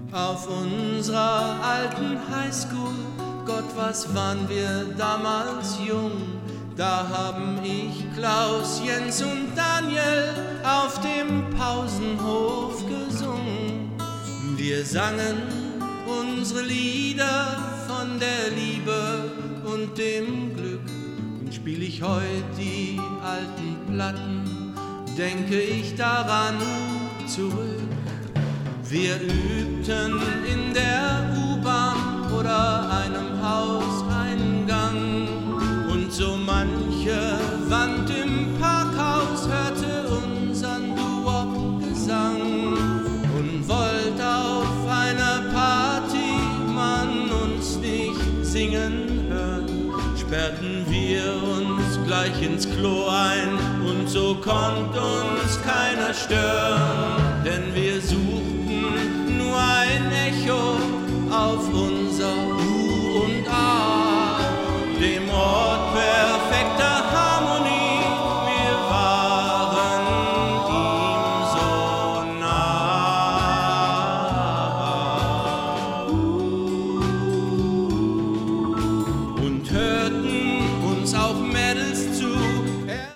Auf unserer alten Highschool, Gott, was waren wir damals jung. Da haben ich, Klaus, Jens und Daniel auf dem Pausenhof gesungen. Wir sangen unsere Lieder von der Liebe und dem Glück. Und spiel ich heut die alten Platten, denke ich daran zurück. Wir übten in der U-Bahn oder einem Hauseingang und so manche Wand im Parkhaus hörte unseren Doo-Wop-Gesang und wollt auf einer Party man uns nicht singen hören, sperrten wir uns gleich ins Klo ein und so konnte uns keiner stören, denn wir suchten nur ein Echo auf uns.